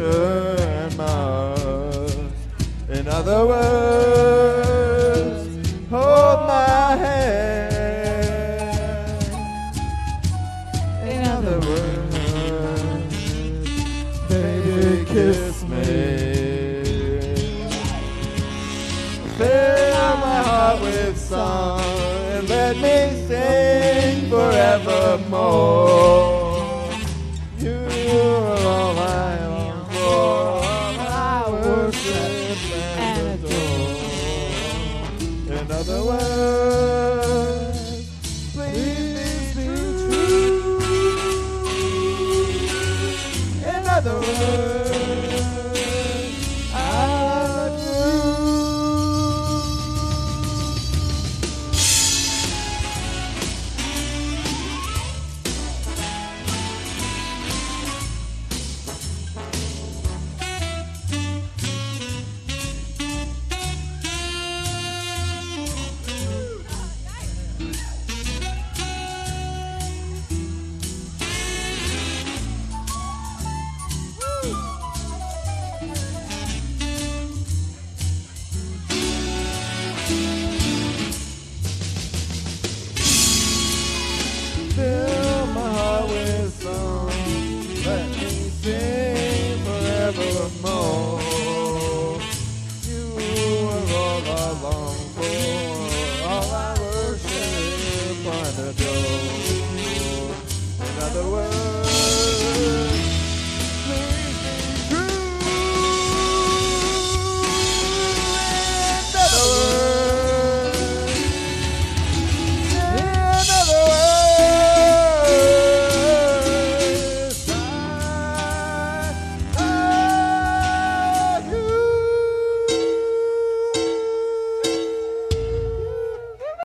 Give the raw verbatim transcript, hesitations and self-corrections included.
and must. In other words, hold my hand. In other words, baby, kiss me. Fill my heart with song and let me sing forevermore. You are all I long for, all I worship and adore. In other words,